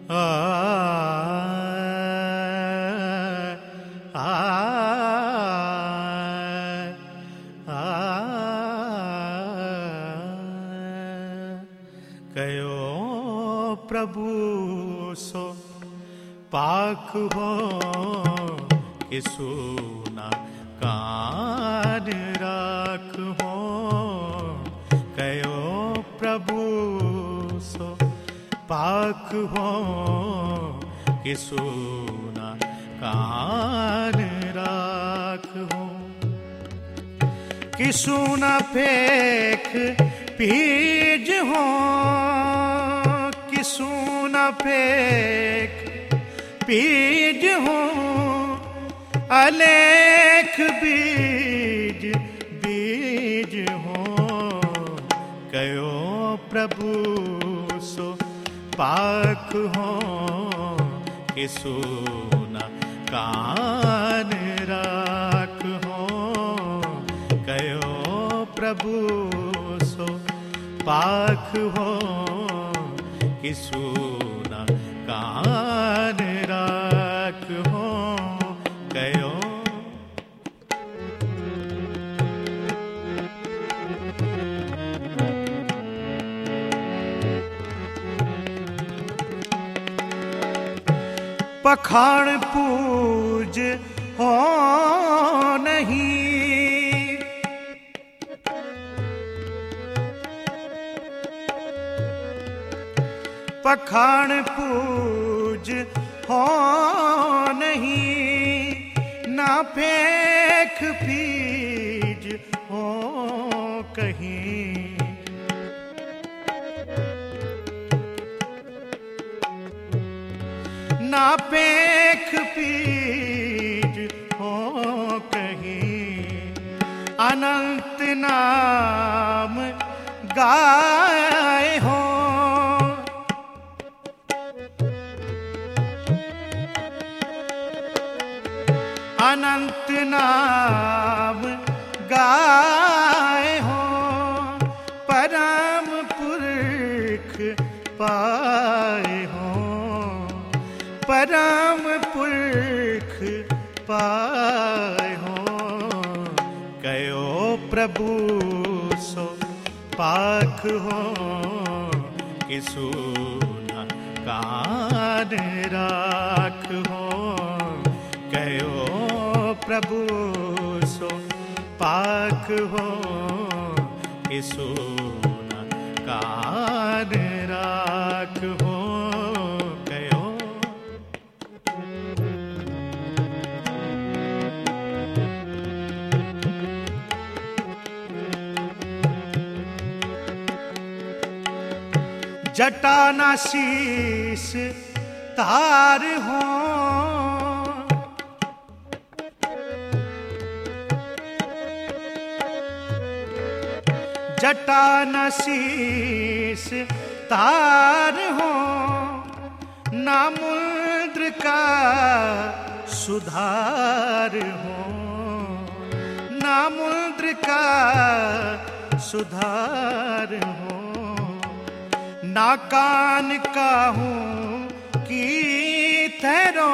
आ आ आ कयो प्रभु सो पाक हो कि सुना कान राख हो। कयो प्रभु सो पाक हो कि सुना कान राख हो। कि सुना फेंक पीज हो, कि सुना फेंक पीज हो। अलेख बीज बीज हो। कयो प्रभु सो पाक हो कि सुना कान राख हो। कयो प्रभु सो पाक हो कि सुना कान राख हो। कयो पखाण पूज हो नहीं, पखाण पूज हो नहीं। ना फेंक पीज हो कहीं। ना फेंक पीज हो कहीं। अनंत नाम गाए हो। अनंत नाम गाए हो। परम पुरख पाए हो। परम पुरख पाए हो। कयो प्रभु सो पाक हो कि सुना कान राख हो। कयो प्रभु सो पाक हो कि सुना कान राख हो। कयो जटा ना शीस तार हो। जटा न शीस तार हो। ना मुद्र का सुधार हो। ना मुद्र का सुधार हो। ना कान का हूँ की ठहरो।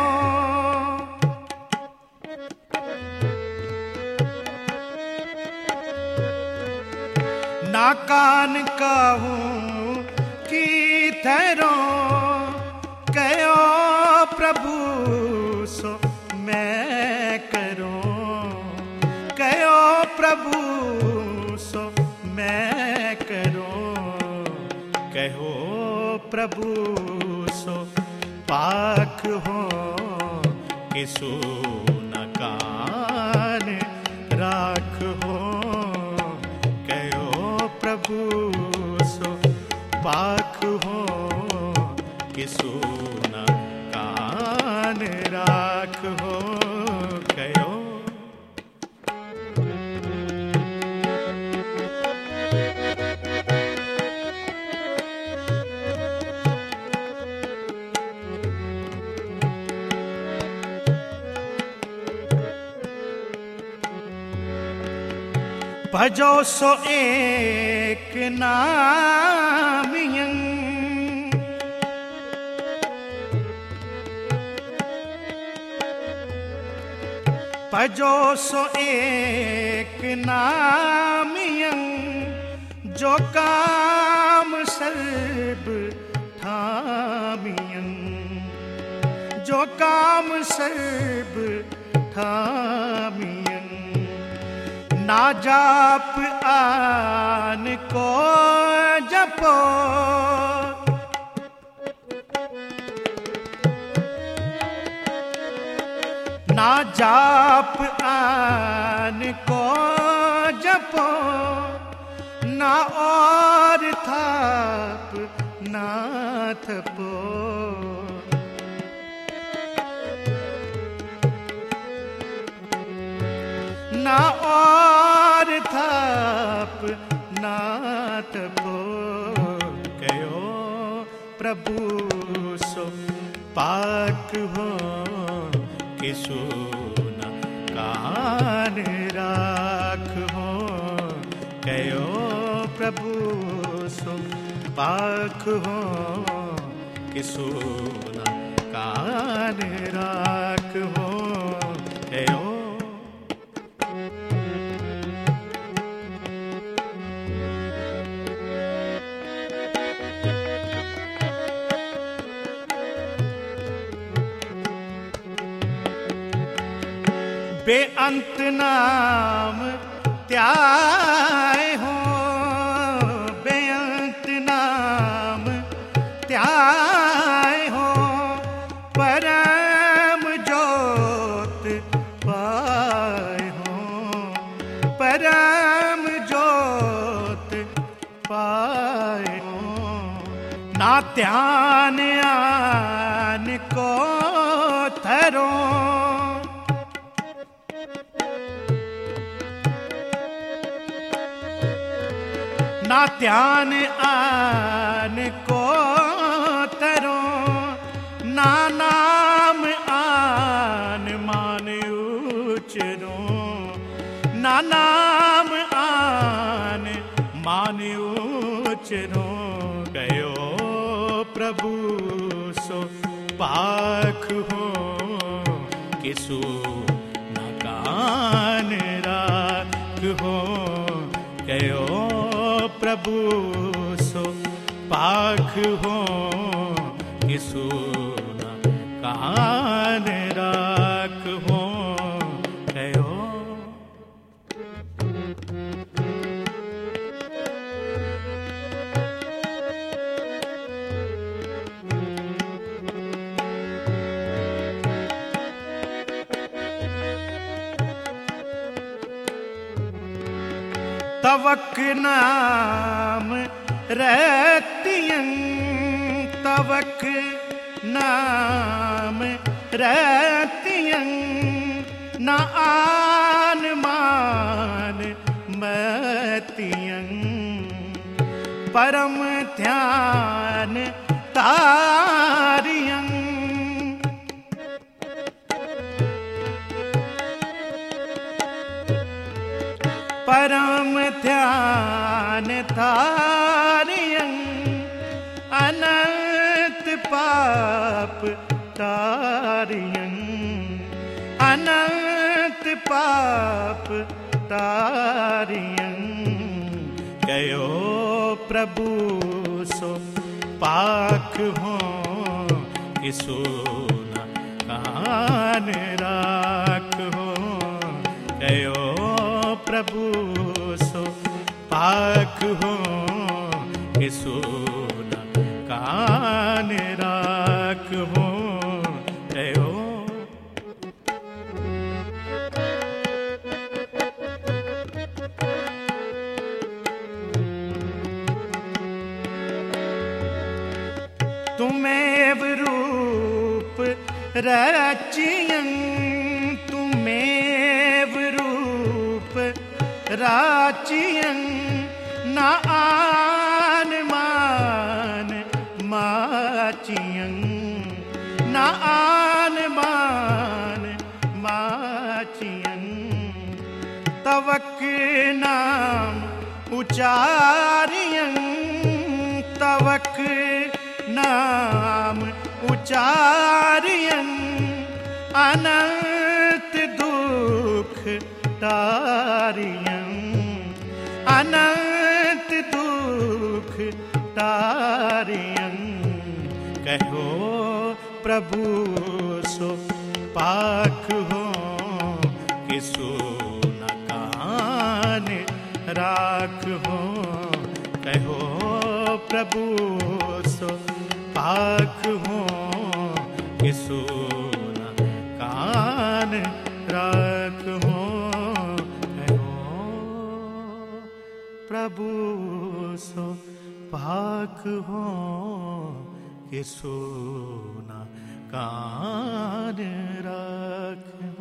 ना कान का हूँ की ठहरो। कयो प्रभु सो मैं करो। कयो प्रभु सो मैं करो। कहो प्रभु सो पाक हो कि सुना कान राख हो। प्रभु सो पाक हो कि सुना कान राख हो। कयो भजो सो एक नाम यं। भजो सो एक नामियं जो काम सर्ब ठामियं, जो काम सर्ब ठामियं। ना जाप आन को जपो, ना जाप आन को जपो, ना और थाप ना थपो। ना और थाप ना थपो, कयो प्रभु सो पाक हो कि सुना कान राख हो। कयो प्रभु सो पाक हो कि सुना कान राख हो। कयो बेअंत नाम त्याय हो, बेअंत नाम त्याय हो। परम जोत पाए हो, परम जोत पाए हो। ना ध्यान आन को धरो, ना ध्यान आन को तरो। ना नाम आन मान उचरो, ना नाम आन मान उचरो। गयो प्रभु सो पाख हो कि सुना कान राख हो। गयो प्रभु सो पाख हो कि सुना कान राख हो। कयो तवक नाम रहतियं, तवक नाम रहतियं। न आन मान मतियं, परम ध्यान तारियं। परम ध्यान तारियं, अनंत पाप तारियं। अनंत पाप तारियं। कयो प्रभु सो पाक हो कि सुना कान राख हो। कयो प्रभु सो पाक हो कि सुना कान राख हो। कयो तुमेव रूप रचियं, तुमेव रूप राचियं। न आन मान माचियं, न आन मान माचियं। तवक नाम उचारियं, तवक नाम उचारियं। अनंत दूर टारियं अनंत दुख टारियं कहो प्रभु सो पाख हो कि सुन कान राख हो कहो प्रभु सो पाख हो कि सुन कान राख हो कहो प्रभु सो पाख हो कि सुन कान राख।